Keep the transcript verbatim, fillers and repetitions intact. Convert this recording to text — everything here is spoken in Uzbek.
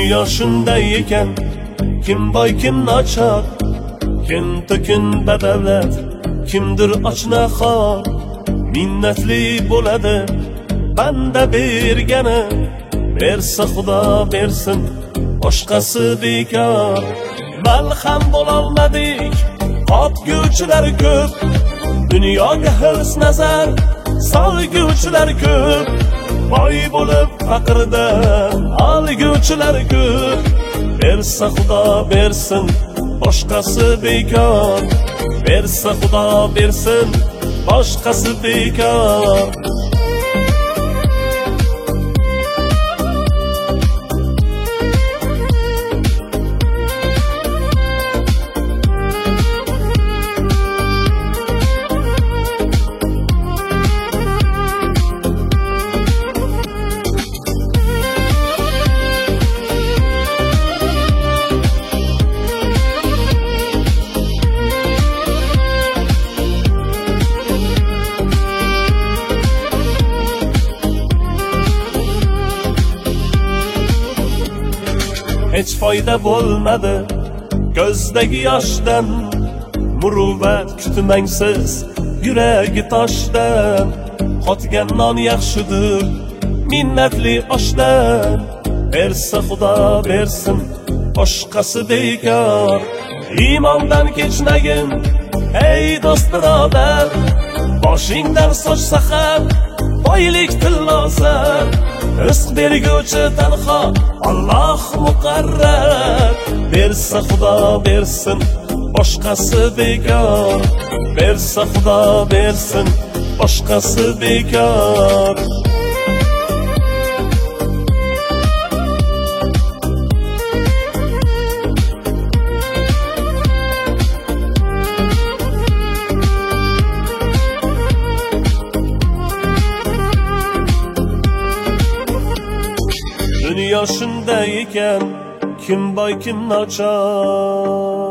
Dünya shunday ekan, kim boy kim nochor, kim to'kin badavlat, kimdir ochnaqor. Minnatli bo'ladi banda bergani, bersa Xudo bersin, boshqasi bekor. Malham bo'lolmadik, qopguvchilar ko'p, dunyoga hirs nazar solguvchilar ko'p. Boy bo'lib faqirdan olguvchilar ko'p, bersa Xudo bersin, boshqasi bekor. Bersa Xudo bersin, boshqasi bekor. Hech foyda bo'lmadi ko'zdagi yoshdan, muruvvat kutmangsiz yuragi toshdan. Qotgan non yaxshidir minnatli oshdan, bersa Xudo bersin, boshqasi bekor. Iymondan kechmagin ey do'st birodar, boshingdan sochsa ham boylik tillozar. Rizq berguvchi tanho Alloh muqarrar, bersa Xudo bersin, boshqasi bekor. Bersa Xudo bersin, boshqasi bekor. Dünya shunday ekan, kim boy kim nochor.